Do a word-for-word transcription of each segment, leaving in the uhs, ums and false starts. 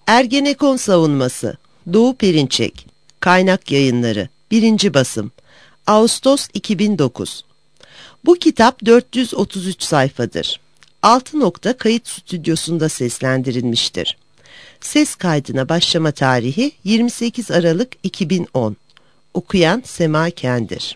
Ergenekon savunması. Doğu Perinçek. Kaynak Yayınları. birinci basım. Ağustos iki bin dokuz. Bu kitap dört yüz otuz üç sayfadır. altı nokta kayıt stüdyosunda seslendirilmiştir. Ses kaydına başlama tarihi yirmi sekiz Aralık iki bin on. Okuyan Sema Kendir.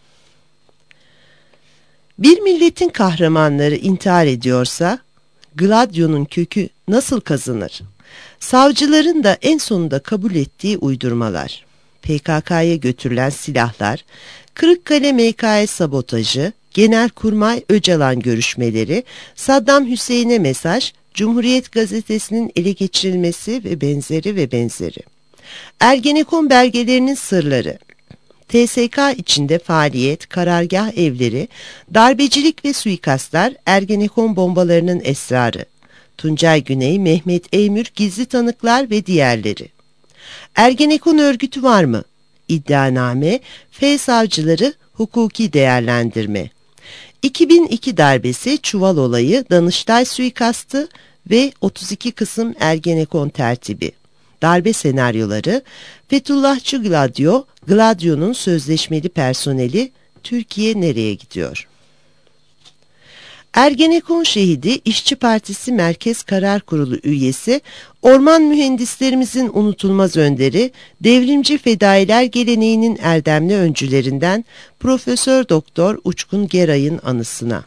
Bir milletin kahramanları intihar ediyorsa, Gladio'nun kökü nasıl kazınır? Savcıların da en sonunda kabul ettiği uydurmalar, P K K'ya götürülen silahlar, Kırıkkale M K S sabotajı, Genelkurmay Öcalan görüşmeleri, Saddam Hüseyin'e mesaj, Cumhuriyet Gazetesi'nin ele geçirilmesi ve benzeri ve benzeri. Ergenekon belgelerinin sırları, T S K içinde faaliyet, karargah evleri, darbecilik ve suikastlar, Ergenekon bombalarının esrarı, Tuncay Güney, Mehmet Eymür, gizli tanıklar ve diğerleri. Ergenekon örgütü var mı? İddianame, F savcıları, hukuki değerlendirme. iki bin iki darbesi, Çuval olayı, Danıştay suikastı ve otuz iki Kasım Ergenekon tertibi. Darbe senaryoları, Fethullahçı Gladio, Gladio'nun sözleşmeli personeli, Türkiye nereye gidiyor? Ergenekon şehidi, İşçi Partisi Merkez Karar Kurulu üyesi, orman mühendislerimizin unutulmaz önderi, devrimci fedailer geleneğinin erdemli öncülerinden Profesör Doktor Uçkun Geray'ın anısına.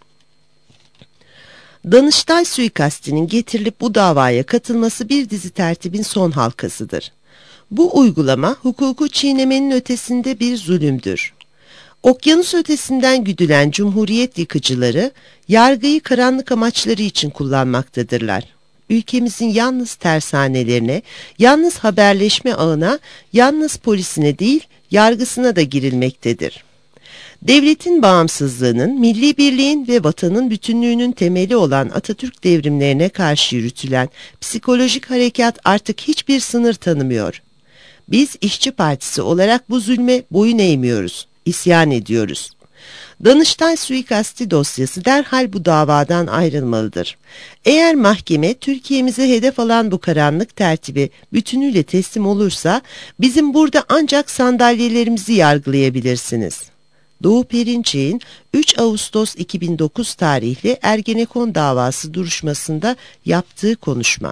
Danıştay suikastinin getirilip bu davaya katılması bir dizi tertibin son halkasıdır. Bu uygulama hukuku çiğnemenin ötesinde bir zulümdür. Okyanus ötesinden güdülen cumhuriyet yıkıcıları yargıyı karanlık amaçları için kullanmaktadırlar. Ülkemizin yalnız tersanelerine, yalnız haberleşme ağına, yalnız polisine değil yargısına da girilmektedir. Devletin bağımsızlığının, milli birliğin ve vatanın bütünlüğünün temeli olan Atatürk devrimlerine karşı yürütülen psikolojik harekat artık hiçbir sınır tanımıyor. Biz İşçi Partisi olarak bu zulme boyun eğmiyoruz, isyan ediyoruz. Danıştay suikasti dosyası derhal bu davadan ayrılmalıdır. Eğer mahkeme Türkiye'mize hedef alan bu karanlık tertibi bütünüyle teslim olursa bizim burada ancak sandalyelerimizi yargılayabilirsiniz. Doğu Perinçek'in üç Ağustos iki bin dokuz tarihli Ergenekon davası duruşmasında yaptığı konuşma.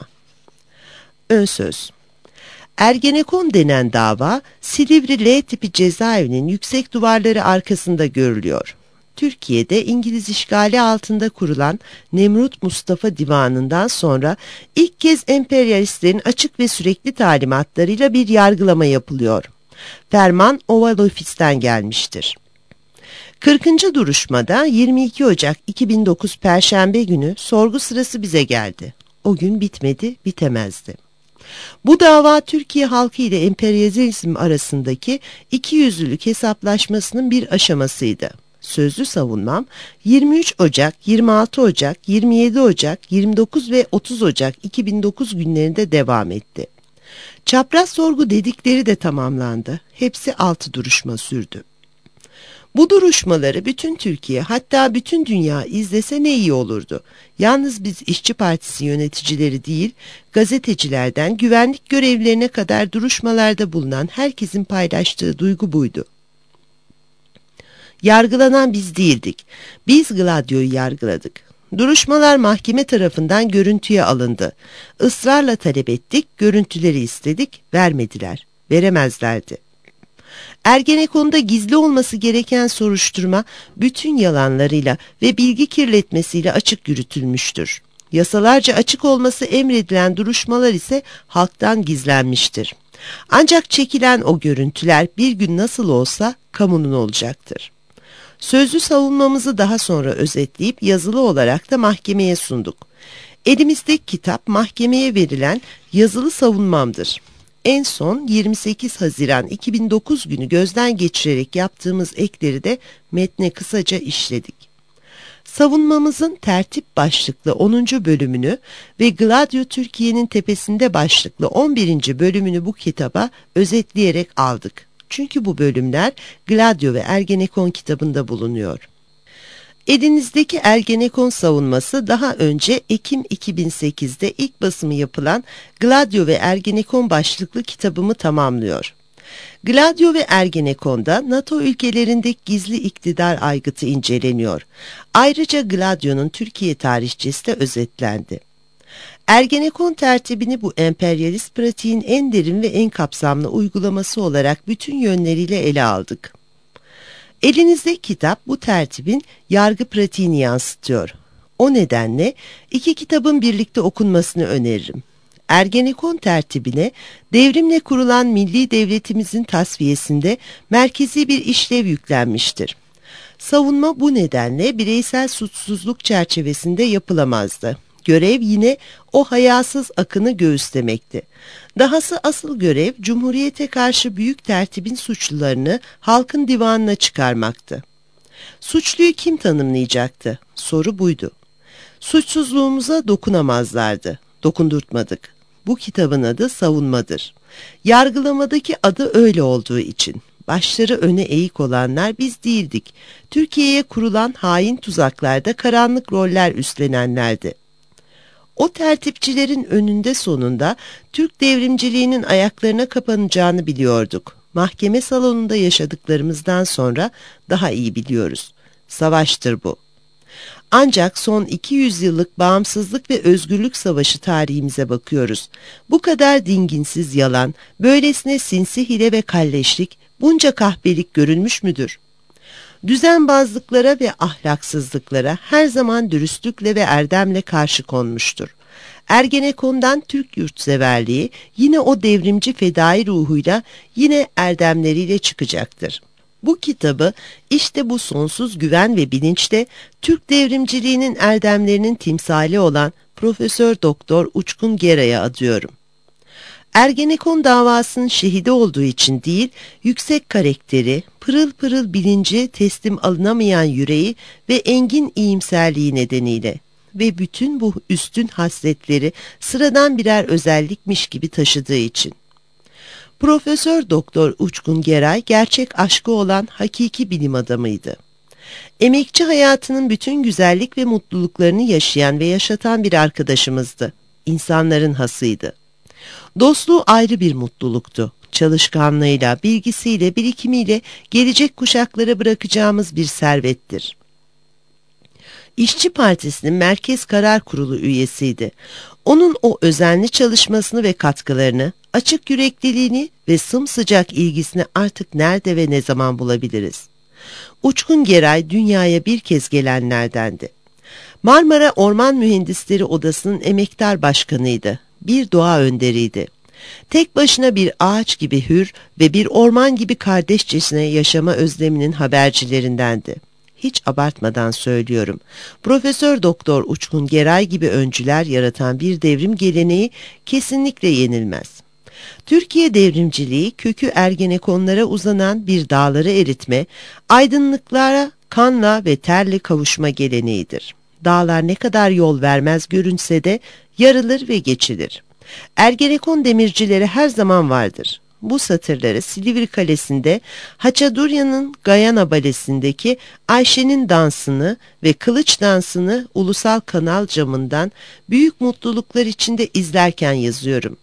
Ön söz. Ergenekon denen dava Silivri L tipi cezaevinin yüksek duvarları arkasında görülüyor. Türkiye'de İngiliz işgali altında kurulan Nemrut Mustafa Divanı'ndan sonra ilk kez emperyalistlerin açık ve sürekli talimatlarıyla bir yargılama yapılıyor. Ferman Oval Ofis'ten gelmiştir. kırkıncı duruşmada yirmi iki Ocak iki bin dokuz Perşembe günü sorgu sırası bize geldi. O gün bitmedi, bitemezdi. Bu dava Türkiye halkı ile emperyalizm arasındaki ikiyüzlülük hesaplaşmasının bir aşamasıydı. Sözlü savunmam yirmi üç Ocak, yirmi altı Ocak, yirmi yedi Ocak, yirmi dokuz ve otuz Ocak iki bin dokuz günlerinde devam etti. Çapraz sorgu dedikleri de tamamlandı. Hepsi altı duruşma sürdü. Bu duruşmaları bütün Türkiye, hatta bütün dünya izlese ne iyi olurdu. Yalnız biz İşçi Partisi yöneticileri değil, gazetecilerden güvenlik görevlilerine kadar duruşmalarda bulunan herkesin paylaştığı duygu buydu. Yargılanan biz değildik. Biz Gladio'yu yargıladık. Duruşmalar mahkeme tarafından görüntüye alındı. Israrla talep ettik, görüntüleri istedik, vermediler. Veremezlerdi. Ergenekon'da gizli olması gereken soruşturma bütün yalanlarıyla ve bilgi kirletmesiyle açık yürütülmüştür. Yasalarca açık olması emredilen duruşmalar ise halktan gizlenmiştir. Ancak çekilen o görüntüler bir gün nasıl olsa kamunun olacaktır. Sözlü savunmamızı daha sonra özetleyip yazılı olarak da mahkemeye sunduk. Elimizdeki kitap mahkemeye verilen yazılı savunmamdır. En son yirmi sekiz Haziran iki bin dokuz günü gözden geçirerek yaptığımız ekleri de metne kısaca işledik. Savunmamızın tertip başlıklı onuncu bölümünü ve Gladio Türkiye'nin tepesinde başlıklı on birinci bölümünü bu kitaba özetleyerek aldık. Çünkü bu bölümler Gladio ve Ergenekon kitabında bulunuyor. Elinizdeki Ergenekon savunması daha önce Ekim iki bin sekizde ilk basımı yapılan Gladio ve Ergenekon başlıklı kitabımı tamamlıyor. Gladio ve Ergenekon'da NATO ülkelerindeki gizli iktidar aygıtı inceleniyor. Ayrıca Gladio'nun Türkiye tarihçesi de özetlendi. Ergenekon tertibini bu emperyalist pratiğin en derin ve en kapsamlı uygulaması olarak bütün yönleriyle ele aldık. Elinizdeki kitap bu tertibin yargı pratiğini yansıtıyor. O nedenle iki kitabın birlikte okunmasını öneririm. Ergenekon tertibine devrimle kurulan milli devletimizin tasfiyesinde merkezi bir işlev yüklenmiştir. Savunma bu nedenle bireysel suçsuzluk çerçevesinde yapılamazdı. Görev yine o hayasız akını göğüslemekti. Dahası asıl görev Cumhuriyete karşı büyük tertibin suçlularını halkın divanına çıkarmaktı. Suçluyu kim tanımlayacaktı? Soru buydu. Suçsuzluğumuza dokunamazlardı. Dokundurtmadık. Bu kitabın adı savunmadır. Yargılamadaki adı öyle olduğu için. Başları öne eğik olanlar biz değildik. Türkiye'ye kurulan hain tuzaklarda karanlık roller üstlenenlerdi. O tertipçilerin önünde sonunda Türk devrimciliğinin ayaklarına kapanacağını biliyorduk. Mahkeme salonunda yaşadıklarımızdan sonra daha iyi biliyoruz. Savaştır bu. Ancak son iki yüz yıllık bağımsızlık ve özgürlük savaşı tarihimize bakıyoruz. Bu kadar dinginsiz yalan, böylesine sinsi hile ve kalleşlik, bunca kahpelik görülmüş müdür? Düzenbazlıklara ve ahlaksızlıklara her zaman dürüstlükle ve erdemle karşı konmuştur. Ergenekon'dan Türk yurtseverliği yine o devrimci fedai ruhuyla, yine erdemleriyle çıkacaktır. Bu kitabı işte bu sonsuz güven ve bilinçle Türk devrimciliğinin erdemlerinin timsali olan Profesör Doktor Uçkun Geray'a adıyorum. Ergenekon davasının şehidi olduğu için değil, yüksek karakteri, pırıl pırıl bilinci, teslim alınamayan yüreği ve engin iyimserliği nedeniyle ve bütün bu üstün hasletleri sıradan birer özellikmiş gibi taşıdığı için. Profesör Doktor Uçkun Geray gerçek aşkı olan hakiki bilim adamıydı. Emekçi hayatının bütün güzellik ve mutluluklarını yaşayan ve yaşatan bir arkadaşımızdı. İnsanların hasıydı. Dostluğu ayrı bir mutluluktu. Çalışkanlığıyla, bilgisiyle, birikimiyle gelecek kuşaklara bırakacağımız bir servettir. İşçi Partisi'nin Merkez Karar Kurulu üyesiydi. Onun o özenli çalışmasını ve katkılarını, açık yürekliliğini ve sımsıcak ilgisini artık nerede ve ne zaman bulabiliriz? Uçkun Geray dünyaya bir kez gelenlerdendi. Marmara Orman Mühendisleri Odası'nın emektar başkanıydı. Bir doğa önderiydi. Tek başına bir ağaç gibi hür ve bir orman gibi kardeşçesine yaşama özleminin habercilerindendi. Hiç abartmadan söylüyorum. Profesör Doktor Uçkun Geray gibi öncüler yaratan bir devrim geleneği kesinlikle yenilmez. Türkiye devrimciliği kökü Ergenekonlara uzanan bir dağları eritme, aydınlıklara kanla ve terle kavuşma geleneğidir. Dağlar ne kadar yol vermez görünse de yarılır ve geçilir. Ergenekon demircileri her zaman vardır. Bu satırları Silivri Kalesi'nde Haçadurya'nın Gayana Balesi'ndeki Ayşe'nin dansını ve kılıç dansını ulusal kanal camından büyük mutluluklar içinde izlerken yazıyorum.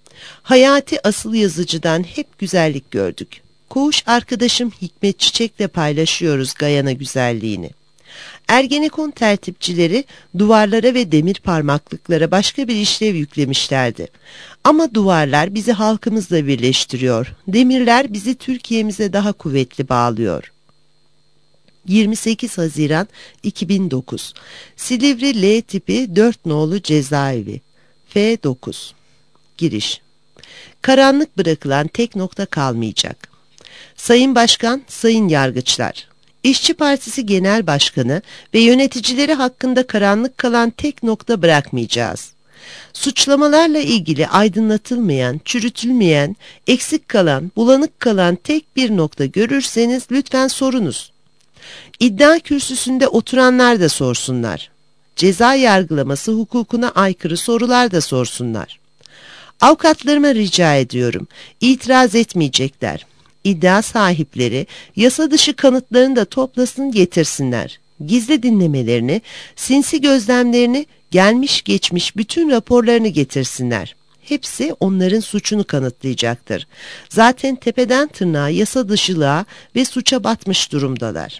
Hayati asıl yazıcıdan hep güzellik gördük. Koğuş arkadaşım Hikmet Çiçek'le paylaşıyoruz Gayana güzelliğini. Ergenekon tertipçileri duvarlara ve demir parmaklıklara başka bir işlev yüklemişlerdi. Ama duvarlar bizi halkımızla birleştiriyor. Demirler bizi Türkiye'mize daha kuvvetli bağlıyor. yirmi sekiz Haziran iki bin dokuz Silivri L tipi dört nolu cezaevi F dokuz Giriş. Karanlık bırakılan tek nokta kalmayacak. Sayın Başkan, Sayın Yargıçlar, İşçi Partisi Genel Başkanı ve yöneticileri hakkında karanlık kalan tek nokta bırakmayacağız. Suçlamalarla ilgili aydınlatılmayan, çürütülmeyen, eksik kalan, bulanık kalan tek bir nokta görürseniz lütfen sorunuz. İddia kürsüsünde oturanlar da sorsunlar. Ceza yargılaması hukukuna aykırı sorular da sorsunlar. Avukatlarıma rica ediyorum, itiraz etmeyecekler. İddia sahipleri yasa dışı kanıtlarını da toplasın getirsinler. Gizli dinlemelerini, sinsi gözlemlerini, gelmiş geçmiş bütün raporlarını getirsinler. Hepsi onların suçunu kanıtlayacaktır. Zaten tepeden tırnağa yasa dışılığa ve suça batmış durumdalar.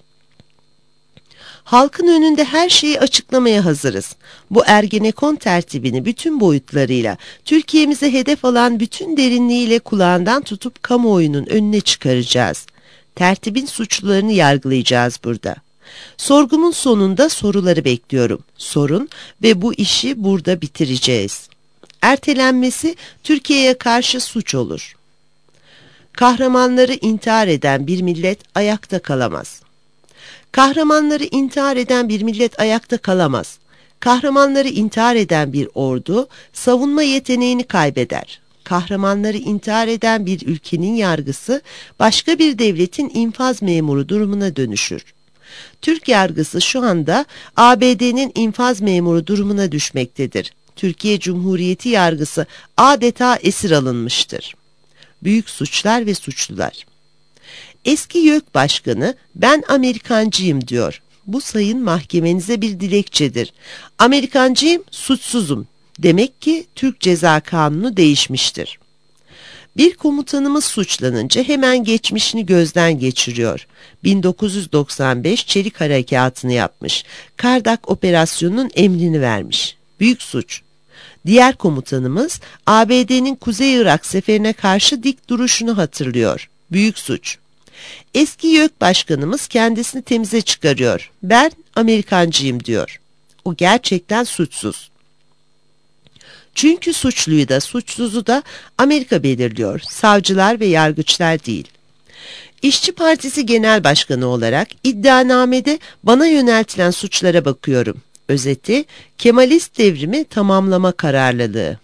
Halkın önünde her şeyi açıklamaya hazırız. Bu Ergenekon tertibini bütün boyutlarıyla, Türkiye'mize hedef alan bütün derinliğiyle kulağından tutup kamuoyunun önüne çıkaracağız. Tertibin suçlularını yargılayacağız burada. Sorgumun sonunda soruları bekliyorum. Sorun ve bu işi burada bitireceğiz. Ertelenmesi Türkiye'ye karşı suç olur. Kahramanları intihar eden bir millet ayakta kalamaz. Kahramanları intihar eden bir millet ayakta kalamaz. Kahramanları intihar eden bir ordu savunma yeteneğini kaybeder. Kahramanları intihar eden bir ülkenin yargısı başka bir devletin infaz memuru durumuna dönüşür. Türk yargısı şu anda A B D'nin infaz memuru durumuna düşmektedir. Türkiye Cumhuriyeti yargısı adeta esir alınmıştır. Büyük suçlar ve suçlular. Eski YÖK Başkanı ben Amerikancıyım diyor. Bu sayın mahkemenize bir dilekçedir. Amerikancıyım, suçsuzum. Demek ki Türk Ceza Kanunu değişmiştir. Bir komutanımız suçlanınca hemen geçmişini gözden geçiriyor. bin dokuz yüz doksan beş Çelik Harekatı'nı yapmış. Kardak Operasyonu'nun emrini vermiş. Büyük suç. Diğer komutanımız A B D'nin Kuzey Irak seferine karşı dik duruşunu hatırlıyor. Büyük suç. Eski YÖK Başkanımız kendisini temize çıkarıyor. Ben Amerikancıyım diyor. O gerçekten suçsuz. Çünkü suçluyu da suçsuzu da Amerika belirliyor. Savcılar ve yargıçlar değil. İşçi Partisi Genel Başkanı olarak iddianamede bana yöneltilen suçlara bakıyorum. Özeti, Kemalist devrimi tamamlama kararlılığı.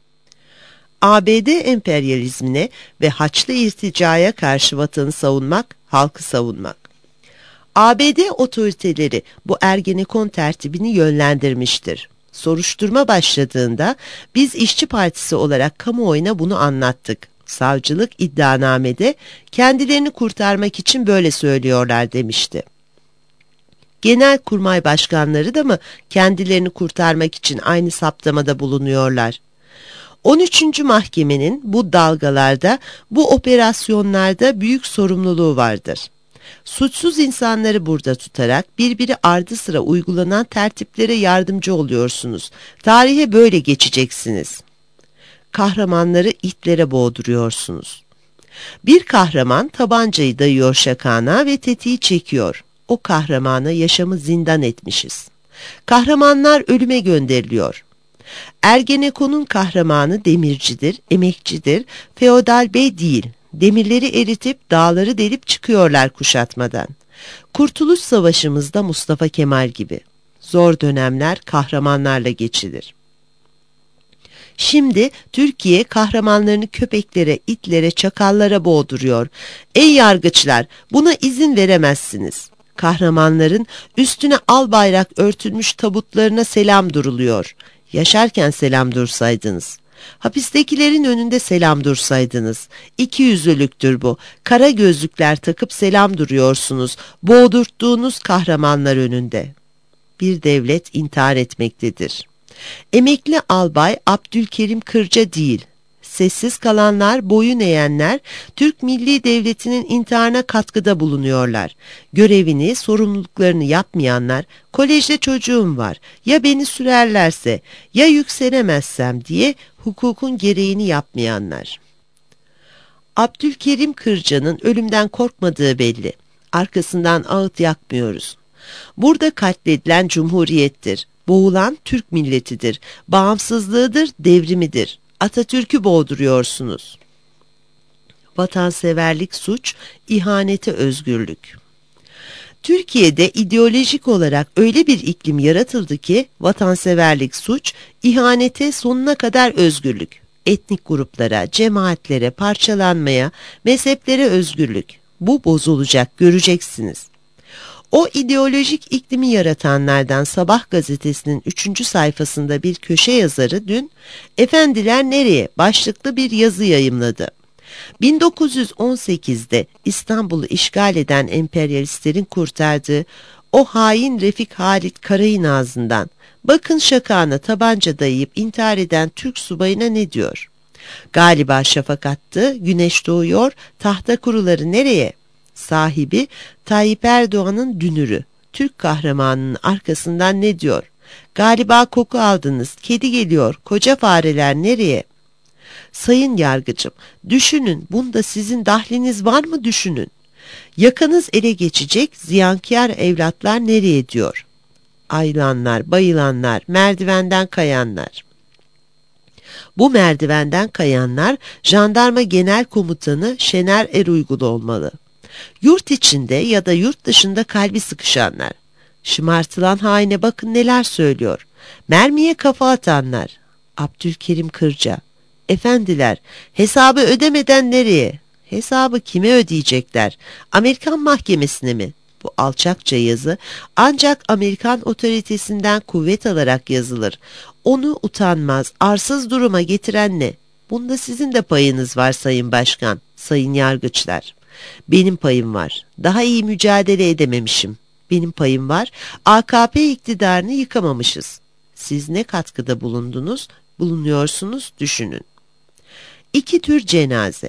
A B D emperyalizmine ve Haçlı irticaya karşı vatanı savunmak, halkı savunmak. A B D otoriteleri bu Ergenekon tertibini yönlendirmiştir. Soruşturma başladığında biz İşçi Partisi olarak kamuoyuna bunu anlattık. Savcılık iddianamede kendilerini kurtarmak için böyle söylüyorlar demişti. Genelkurmay başkanları da mı kendilerini kurtarmak için aynı saptamada bulunuyorlar? on üçüncü Mahkemenin bu dalgalarda, bu operasyonlarda büyük sorumluluğu vardır. Suçsuz insanları burada tutarak birbiri ardı sıra uygulanan tertiplere yardımcı oluyorsunuz. Tarihe böyle geçeceksiniz. Kahramanları itlere boğduruyorsunuz. Bir kahraman tabancayı dayıyor şakağına ve tetiği çekiyor. O kahramana yaşamı zindan etmişiz. Kahramanlar ölüme gönderiliyor. Ergenekon'un kahramanı demircidir, emekçidir, feodal bey değil. Demirleri eritip dağları delip çıkıyorlar kuşatmadan. Kurtuluş Savaşımızda Mustafa Kemal gibi. Zor dönemler kahramanlarla geçilir. Şimdi Türkiye kahramanlarını köpeklere, itlere, çakallara boğduruyor. Ey yargıçlar, buna izin veremezsiniz. Kahramanların üstüne al bayrak örtülmüş tabutlarına selam duruluyor. Yaşarken selam dursaydınız. Hapistekilerin önünde selam dursaydınız. İki yüzlülüktür bu. Kara gözlükler takıp selam duruyorsunuz. Boğdurttuğunuz kahramanlar önünde. Bir devlet intihar etmektedir. Emekli albay Abdülkerim Kırca değil. Sessiz kalanlar, boyun eğenler Türk Milli Devleti'nin intiharına katkıda bulunuyorlar. Görevini, sorumluluklarını yapmayanlar, kolejde çocuğum var, ya beni sürerlerse, ya yükselemezsem diye hukukun gereğini yapmayanlar. Abdülkerim Kırca'nın ölümden korkmadığı belli. Arkasından ağıt yakmıyoruz. Burada katledilen cumhuriyettir. Boğulan Türk milletidir. Bağımsızlığıdır, devrimidir. Atatürk'ü boğduruyorsunuz. Vatanseverlik suç, ihanete özgürlük. Türkiye'de ideolojik olarak öyle bir iklim yaratıldı ki vatanseverlik suç, ihanete sonuna kadar özgürlük. Etnik gruplara, cemaatlere, parçalanmaya, mezheplere özgürlük. Bu bozulacak, göreceksiniz. O ideolojik iklimi yaratanlardan Sabah gazetesinin üçüncü sayfasında bir köşe yazarı dün "Efendiler nereye?" başlıklı bir yazı yayımladı. bin dokuz yüz on sekizde İstanbul'u işgal eden emperyalistlerin kurtardığı o hain Refik Halit Karay'ın ağzından. Bakın şakağına tabanca dayayıp intihar eden Türk subayına ne diyor? Galiba şafak attı, güneş doğuyor, tahta kuruları nereye? Sahibi Tayyip Erdoğan'ın dünürü, Türk kahramanının arkasından ne diyor? Galiba koku aldınız, kedi geliyor, koca fareler nereye? Sayın yargıcım, düşünün, bunda sizin dahliniz var mı düşünün? Yakanız ele geçecek, ziyankâr evlatlar nereye diyor? Ayılanlar, bayılanlar, merdivenden kayanlar. Bu merdivenden kayanlar Jandarma Genel Komutanı Şener Eruygulu olmalı. Yurt içinde ya da yurt dışında kalbi sıkışanlar. Şımartılan haine bakın neler söylüyor. Mermiye kafa atanlar. Abdülkerim Kırca. Efendiler, hesabı ödemeden nereye? Hesabı kime ödeyecekler? Amerikan mahkemesine mi? Bu alçakça yazı ancak Amerikan otoritesinden kuvvet alarak yazılır. Onu utanmaz, arsız duruma getiren ne? Bunda sizin de payınız var Sayın Başkan, sayın yargıçlar. Benim payım var. Daha iyi mücadele edememişim. Benim payım var. A K P iktidarını yıkamamışız. Siz ne katkıda bulundunuz, bulunuyorsunuz düşünün. İki tür cenaze.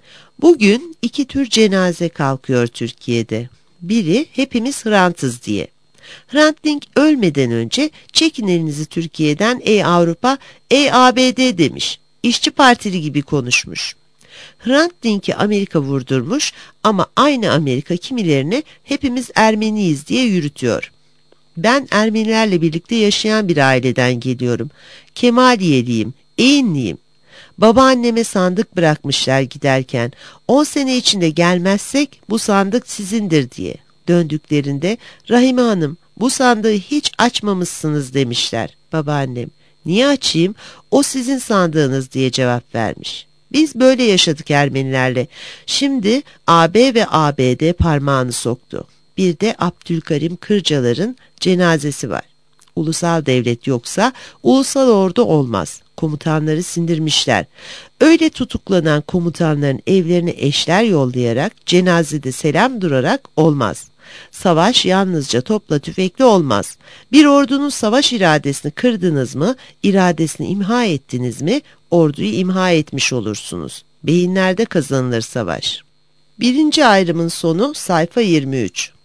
Bugün iki tür cenaze kalkıyor Türkiye'de. Biri hepimiz Hrant'ız diye. Hrant Dink ölmeden önce çekin elinizi Türkiye'den ey Avrupa, ey A B D demiş. İşçi Partili gibi konuşmuş. Hrant Dink'i Amerika vurdurmuş ama aynı Amerika kimilerini hepimiz Ermeniyiz diye yürütüyor. Ben Ermenilerle birlikte yaşayan bir aileden geliyorum. Kemaliyeliyim, Eğinliyim. Babaanneme sandık bırakmışlar giderken, on sene içinde gelmezsek bu sandık sizindir diye. Döndüklerinde Rahime Hanım bu sandığı hiç açmamışsınız demişler. Babaannem niye açayım, o sizin sandığınız diye cevap vermiş. Biz böyle yaşadık Ermenilerle. Şimdi A B ve A B D parmağını soktu. Bir de Abdülkerim Kırcaların cenazesi var. Ulusal devlet yoksa ulusal ordu olmaz. Komutanları sindirmişler. Öyle tutuklanan komutanların evlerine eşler yollayarak, cenazede selam durarak olmaz. Savaş yalnızca topla tüfekli olmaz. Bir ordunun savaş iradesini kırdınız mı, iradesini imha ettiniz mi, orduyu imha etmiş olursunuz. Beyinlerde kazanılır savaş. Birinci ayrımın sonu sayfa yirmi üç.